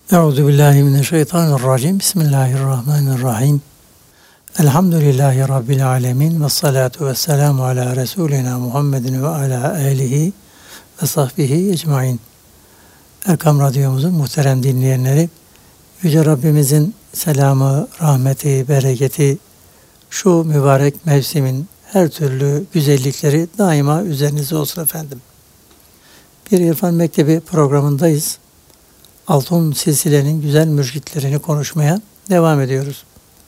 Euzubillahimineşşeytanirracim. Bismillahirrahmanirrahim. Elhamdülillahi Rabbil alemin. Ve salatu ve selamu ala Resulina Muhammedin ve ala alihi ve sahbihi ecmain. Erkam Radyomuzun muhterem dinleyenleri, Yüce Rabbimizin selamı, rahmeti, bereketi, şu mübarek mevsimin her türlü güzellikleri daima üzerinize olsun efendim. Bir İrfan Mektebi programındayız. Altın silsilenin güzel mürşitlerini konuşmaya devam ediyoruz.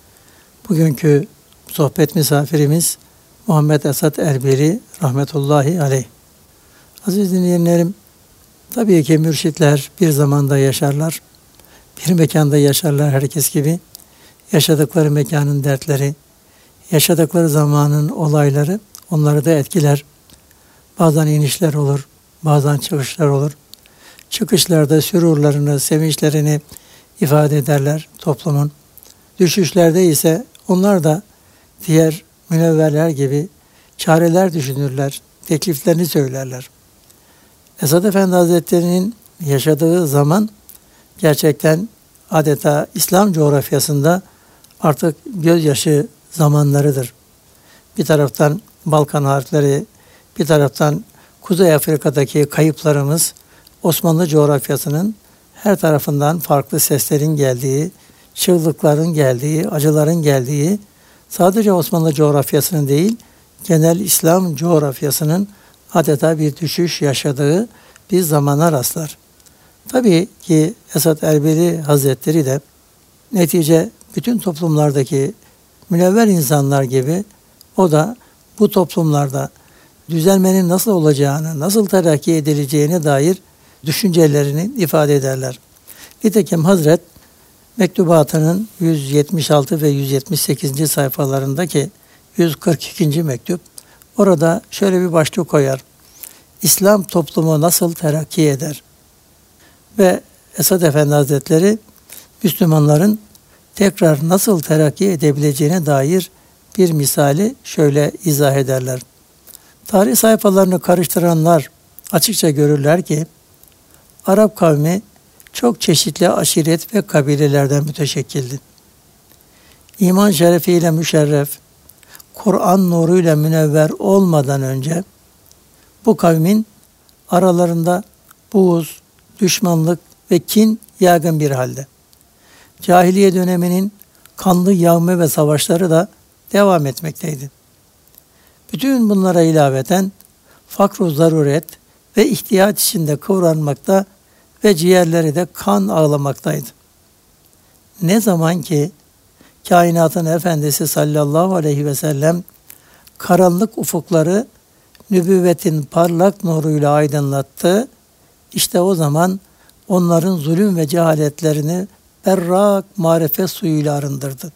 Bugünkü sohbet misafirimiz Muhammed Esad Erbili rahmetullahi aleyh. Aziz dinleyenlerim, tabii ki mürşitler bir zamanda yaşarlar, bir mekanda yaşarlar herkes gibi. Yaşadıkları mekanın dertleri, yaşadıkları zamanın olayları onları da etkiler. Bazen inişler olur, bazen çıkışlar olur. Çıkışlarda sürurlarını, sevinçlerini ifade ederler toplumun. Düşüşlerde ise onlar da diğer münevverler gibi çareler düşünürler, tekliflerini söylerler. Esad Efendi Hazretleri'nin yaşadığı zaman gerçekten adeta İslam coğrafyasında artık gözyaşı zamanlarıdır. Bir taraftan Balkan harpleri, bir taraftan Kuzey Afrika'daki kayıplarımız, Osmanlı coğrafyasının her tarafından farklı seslerin geldiği, çığlıkların geldiği, acıların geldiği, sadece Osmanlı coğrafyasının değil, genel İslam coğrafyasının adeta bir düşüş yaşadığı bir zamana rastlar. Tabii ki Esad Erbili Hazretleri de netice bütün toplumlardaki münevver insanlar gibi o da bu toplumlarda düzelmenin nasıl olacağını, nasıl terakki edileceğine dair düşüncelerini ifade ederler. Nitekim Hazret mektubatının 176 ve 178. sayfalarındaki 142. mektup orada şöyle bir başlık koyar. İslam toplumu nasıl terakki eder? Ve Esad Efendi Hazretleri Müslümanların tekrar nasıl terakki edebileceğine dair bir misali şöyle izah ederler. Tarih sayfalarını karıştıranlar açıkça görürler ki Arap kavmi çok çeşitli aşiret ve kabilelerden müteşekkildi. İman şerefiyle müşerref, Kur'an nuruyla münevver olmadan önce bu kavmin aralarında buğz, düşmanlık ve kin yaygın bir halde. Cahiliye döneminin kanlı yağma ve savaşları da devam etmekteydi. Bütün bunlara ilaveten fakr-ı zaruret ve ihtiyaç içinde kıvranmakta ve ciğerleri de kan ağlamaktaydı. Ne zaman ki kainatın efendisi sallallahu aleyhi ve sellem karanlık ufukları nübüvvetin parlak nuruyla aydınlattı, işte o zaman onların zulüm ve cehaletlerini berrak marifet suyuyla arındırdı.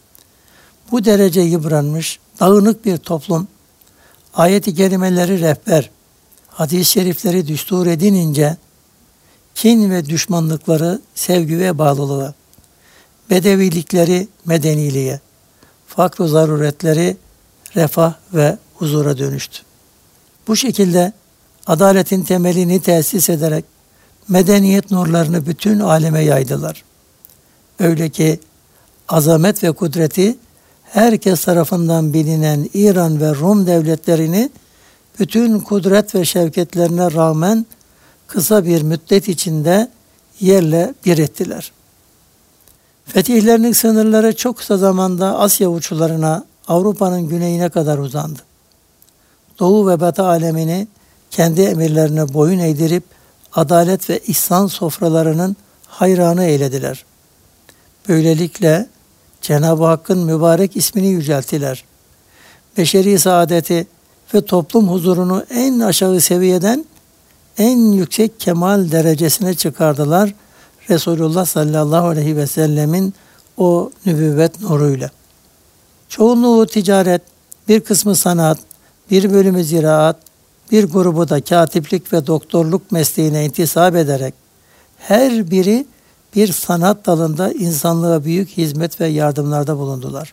Bu derece yıpranmış, dağınık bir toplum, ayet-i kerimeleri rehber, hadis-i şerifleri düstur edinince, kin ve düşmanlıkları sevgi ve bağlılığa, bedevilikleri medeniliğe, fakr-ı zaruretleri refah ve huzura dönüştü. Bu şekilde adaletin temelini tesis ederek medeniyet nurlarını bütün aleme yaydılar. Öyle ki azamet ve kudreti herkes tarafından bilinen İran ve Rum devletlerini bütün kudret ve şevketlerine rağmen kısa bir müddet içinde yerle bir ettiler. Fetihlerinin sınırları çok kısa zamanda Asya uçlarına, Avrupa'nın güneyine kadar uzandı. Doğu ve Batı alemini kendi emirlerine boyun eğdirip adalet ve ihsan sofralarının hayranı eylediler. Böylelikle Cenab-ı Hakk'ın mübarek ismini yücelttiler. Beşeri saadeti ve toplum huzurunu en aşağı seviyeden en yüksek kemal derecesine çıkardılar Resulullah sallallahu aleyhi ve sellemin o nübüvvet nuruyla. Çoğunluğu ticaret, bir kısmı sanat, bir bölümü ziraat, bir grubu da katiplik ve doktorluk mesleğine intisap ederek her biri bir sanat dalında insanlığa büyük hizmet ve yardımlarda bulundular.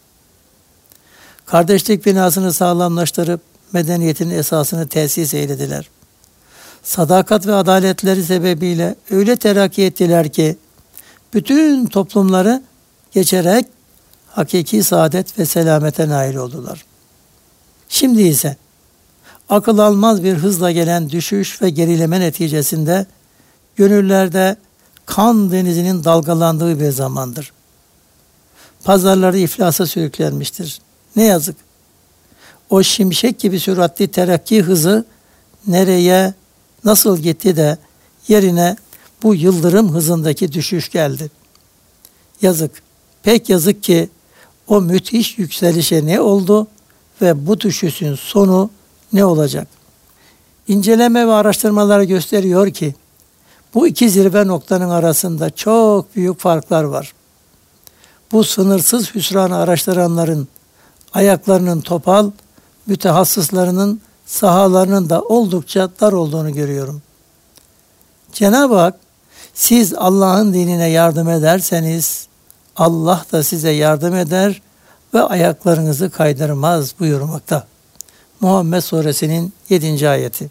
Kardeşlik binasını sağlamlaştırıp medeniyetin esasını tesis eylediler. Sadakat ve adaletleri sebebiyle öyle terakki ettiler ki bütün toplumları geçerek hakiki saadet ve selamete nail oldular. Şimdi ise akıl almaz bir hızla gelen düşüş ve gerileme neticesinde gönüllerde kan denizinin dalgalandığı bir zamandır. Pazarları iflasa sürüklenmiştir. Ne yazık. O şimşek gibi süratli terakki hızı nereye, nasıl gitti de yerine bu yıldırım hızındaki düşüş geldi. Yazık, pek yazık ki o müthiş yükselişe ne oldu ve bu düşüşün sonu ne olacak? İnceleme ve araştırmalar gösteriyor ki bu iki zirve noktanın arasında çok büyük farklar var. Bu sınırsız hüsranı araştıranların ayaklarının topal, mütehassıslarının sahalarının da oldukça dar olduğunu görüyorum. Cenab-ı Hak, siz Allah'ın dinine yardım ederseniz Allah da size yardım eder ve ayaklarınızı kaydırmaz buyurmakta. Muhammed Suresinin 7. ayeti.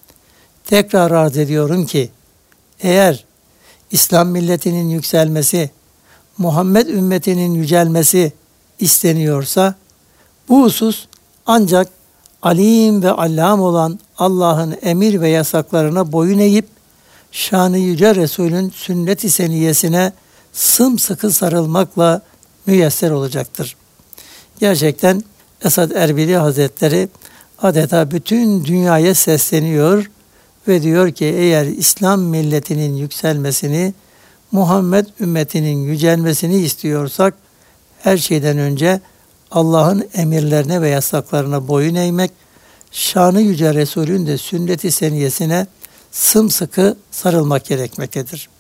Tekrar arz ediyorum ki, eğer İslam milletinin yükselmesi, Muhammed ümmetinin yücelmesi isteniyorsa, bu husus ancak alim ve allam olan Allah'ın emir ve yasaklarına boyun eğip, şanı yüce Resul'ün sünnet-i seniyesine sımsıkı sarılmakla müyesser olacaktır. Gerçekten Esad Erbili Hazretleri adeta bütün dünyaya sesleniyor ve diyor ki eğer İslam milletinin yükselmesini, Muhammed ümmetinin yücelmesini istiyorsak her şeyden önce Allah'ın emirlerine ve yasaklarına boyun eğmek, şanı yüce Resul'ün de sünnet-i seniyesine sımsıkı sarılmak gerekmektedir.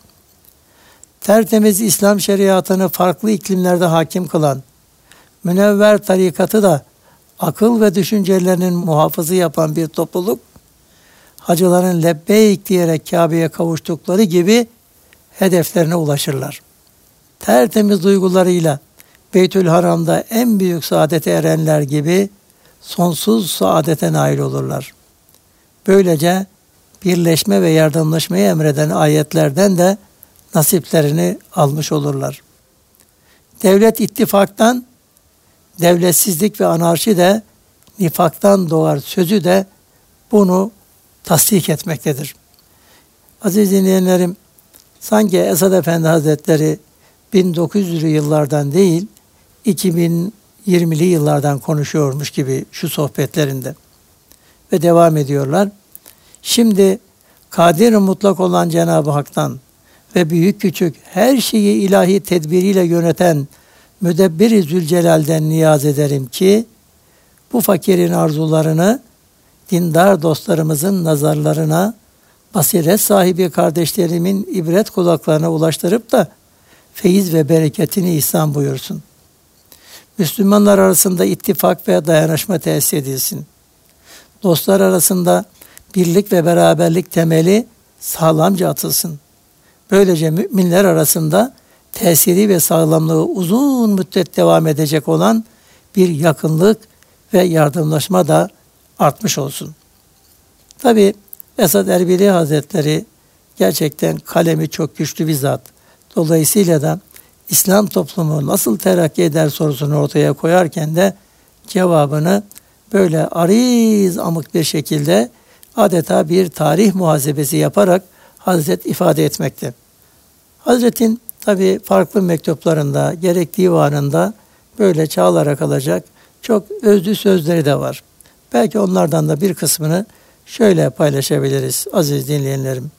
Tertemiz İslam şeriatını farklı iklimlerde hakim kılan, münevver tarikatı da akıl ve düşüncelerinin muhafızı yapan bir topluluk, hacıların lebbeyk diyerek Kabe'ye kavuştukları gibi hedeflerine ulaşırlar. Tertemiz duygularıyla Beytül Haram'da en büyük saadete erenler gibi sonsuz saadete nail olurlar. Böylece birleşme ve yardımlaşmayı emreden ayetlerden de nasiplerini almış olurlar. Devlet ittifaktan, devletsizlik ve anarşi de nifaktan doğar sözü de bunu tasdik etmektedir. Aziz dinleyenlerim, sanki Esad Efendi Hazretleri 1900'lü yıllardan değil, 2020'li yıllardan konuşuyormuş gibi şu sohbetlerinde. Ve devam ediyorlar. Şimdi kadir mutlak olan Cenab-ı Hak'tan ve büyük küçük her şeyi ilahi tedbiriyle yöneten Müdebbir-i Zülcelal'den niyaz ederim ki bu fakirin arzularını dindar dostlarımızın nazarlarına, basiret sahibi kardeşlerimin ibret kulaklarına ulaştırıp da feyiz ve bereketini ihsan buyursun. Müslümanlar arasında ittifak ve dayanışma tesis edilsin. Dostlar arasında birlik ve beraberlik temeli sağlamca atılsın. Böylece müminler arasında tesiri ve sağlamlığı uzun müddet devam edecek olan bir yakınlık ve yardımlaşma da artmış olsun. Tabi Esad Erbili Hazretleri gerçekten kalemi çok güçlü bir zat. Dolayısıyla da İslam toplumu nasıl terakki eder sorusunu ortaya koyarken de cevabını böyle ariz amık bir şekilde adeta bir tarih muhasebesi yaparak Hazret ifade etmekte. Hazretin tabi farklı mektuplarında, gerek divanında böyle çağlara kalacak çok özlü sözleri de var. Belki onlardan da bir kısmını şöyle paylaşabiliriz aziz dinleyenlerim.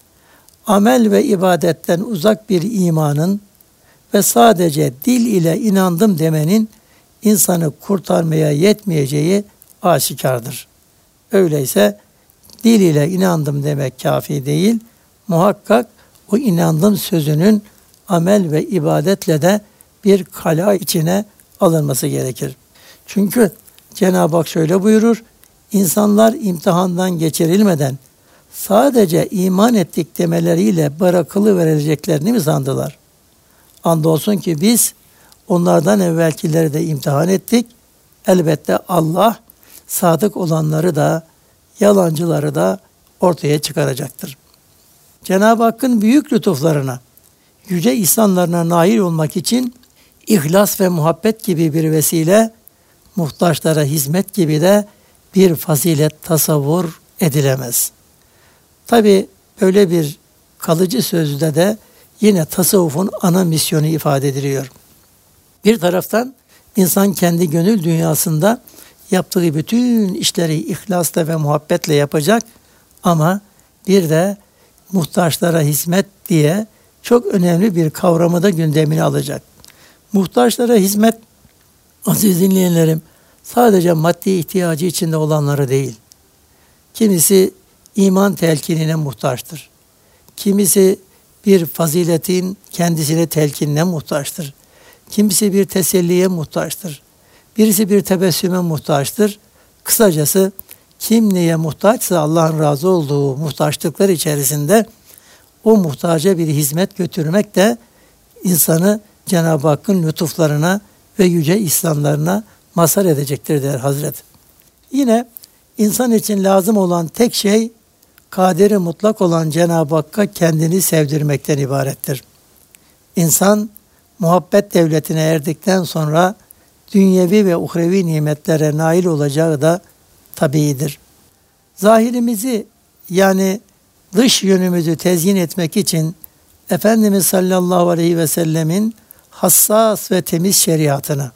Amel ve ibadetten uzak bir imanın ve sadece dil ile inandım demenin insanı kurtarmaya yetmeyeceği aşikardır. Öyleyse dil ile inandım demek kafi değil, muhakkak o inandım sözünün amel ve ibadetle de bir kala içine alınması gerekir. Çünkü Cenab-ı Hak şöyle buyurur, insanlar imtihandan geçirilmeden sadece iman ettik demeleriyle bırakılıverileceklerini mi sandılar? Andolsun ki biz onlardan evvelkileri de imtihan ettik. Elbette Allah sadık olanları da yalancıları da ortaya çıkaracaktır. Cenab-ı Hakk'ın büyük lütuflarına, yüce ihsanlarına nail olmak için ihlas ve muhabbet gibi bir vesile, muhtaçlara hizmet gibi de bir fazilet tasavvur edilemez. Tabi böyle bir kalıcı sözde de yine tasavvufun ana misyonu ifade ediliyor. Bir taraftan insan kendi gönül dünyasında yaptığı bütün işleri ihlasla ve muhabbetle yapacak ama bir de muhtaçlara hizmet diye çok önemli bir kavramı da gündemine alacak. Muhtaçlara hizmet, aziz dinleyenlerim, sadece maddi ihtiyacı içinde olanları değil. Kimisi iman telkinine muhtaçtır. Kimisi bir faziletin kendisine telkinine muhtaçtır. Kimisi bir teselliye muhtaçtır. Birisi bir tebessüme muhtaçtır. Kısacası kim neye muhtaçsa Allah'ın razı olduğu muhtaçlıklar içerisinde o muhtaca bir hizmet götürmek de insanı Cenab-ı Hakk'ın lütuflarına ve yüce ihsanlarına mazhar edecektir der Hazret. Yine insan için lazım olan tek şey kaderi mutlak olan Cenab-ı Hakk'a kendini sevdirmekten ibarettir. İnsan muhabbet devletine erdikten sonra dünyevi ve uhrevi nimetlere nail olacağı da tabiidir. Zahirimizi yani dış yönümüzü tezyin etmek için Efendimiz sallallahu aleyhi ve sellemin hassas ve temiz şeriatını,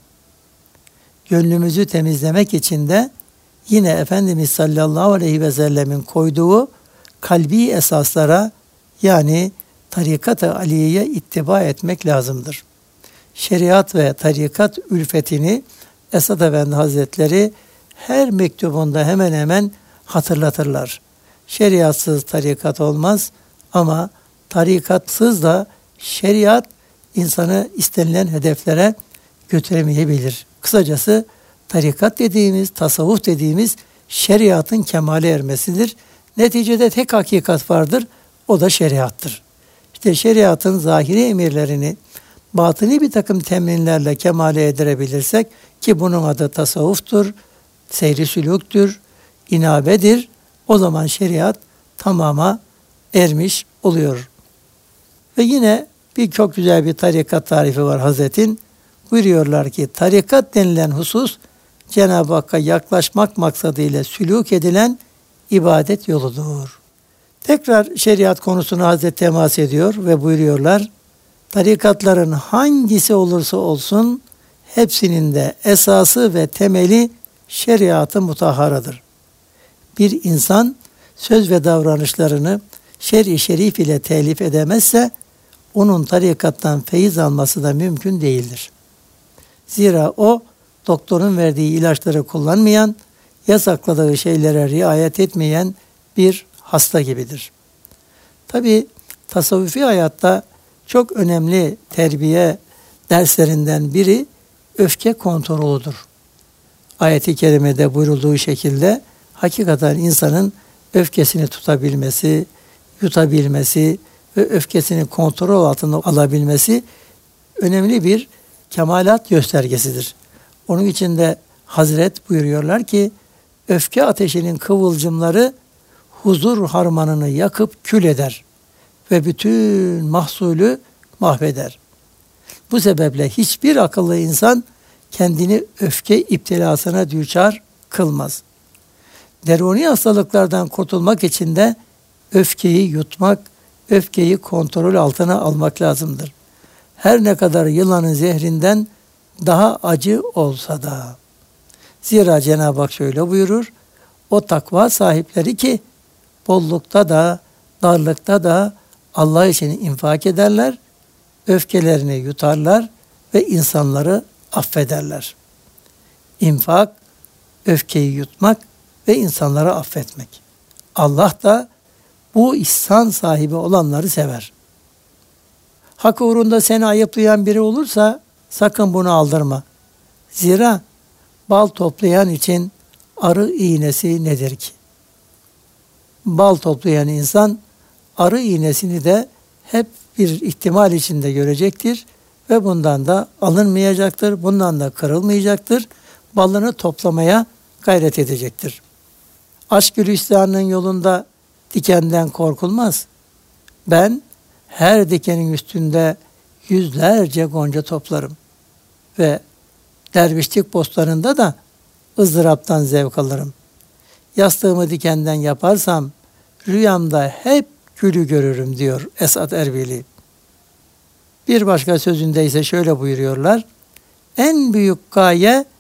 gönlümüzü temizlemek için de yine Efendimiz sallallahu aleyhi ve sellemin koyduğu kalbi esaslara yani tarikat-ı aliyeye ittiba etmek lazımdır. Şeriat ve tarikat ülfetini Esad Efendi Hazretleri her mektubunda hemen hemen hatırlatırlar. Şeriatsız tarikat olmaz ama tarikatsız da şeriat insanı istenilen hedeflere götüremeyebilir. Kısacası tarikat dediğimiz, tasavvuf dediğimiz şeriatın kemale ermesidir. Neticede tek hakikat vardır, o da şeriattır. İşte şeriatın zahiri emirlerini batıni bir takım temrinlerle kemale edirebilirsek ki bunun adı tasavvuftur, seyri sülûktür, inabedir. O zaman şeriat tamama ermiş oluyor. Ve yine çok güzel bir tarikat tarifi var Hazret'in. Buyuruyorlar ki tarikat denilen husus Cenab-ı Hakk'a yaklaşmak maksadıyla sülûk edilen ibadet yoludur. Tekrar şeriat konusuna Hazret temas ediyor ve buyuruyorlar. Tarikatların hangisi olursa olsun hepsinin de esası ve temeli şeriat-ı mutahharadır. Bir insan söz ve davranışlarını şer-i şerif ile telif edemezse onun tarikattan feyiz alması da mümkün değildir. Zira o doktorun verdiği ilaçları kullanmayan, yasakladığı şeylere riayet etmeyen bir hasta gibidir. Tabi tasavvufi hayatta çok önemli terbiye derslerinden biri öfke kontrolüdür. Ayet-i kerimede buyurulduğu şekilde hakikaten insanın öfkesini tutabilmesi, yutabilmesi ve öfkesini kontrol altına alabilmesi önemli bir kemalat göstergesidir. Onun için de Hazret buyuruyorlar ki öfke ateşinin kıvılcımları huzur harmanını yakıp kül eder ve bütün mahsulü mahveder. Bu sebeple hiçbir akıllı insan kendini öfke iptilasına düçar kılmaz. Deruni hastalıklardan kurtulmak için de öfkeyi yutmak, öfkeyi kontrol altına almak lazımdır. Her ne kadar yılanın zehrinden daha acı olsa da. Zira Cenab-ı Hak şöyle buyurur, o takva sahipleri ki bollukta da, darlıkta da Allah için infak ederler, öfkelerini yutarlar ve insanları affederler. İnfak, öfkeyi yutmak ve insanları affetmek. Allah da bu ihsan sahibi olanları sever. Hak uğrunda seni ayıplayan biri olursa sakın bunu aldırma. Zira bal toplayan için arı iğnesi nedir ki? Bal toplayan insan arı iğnesini de hep bir ihtimal içinde görecektir ve bundan da alınmayacaktır, bundan da kırılmayacaktır. Balını toplamaya gayret edecektir. Aşk-ı Hüsna'nın yolunda dikenden korkulmaz. Ben her dikenin üstünde yüzlerce gonca toplarım. Ve dervişlik postlarında da ızdıraptan zevk alırım. Yastığımı dikenden yaparsam rüyamda hep gülü görürüm diyor Esad Erbili. Bir başka sözünde ise şöyle buyuruyorlar. En büyük gaye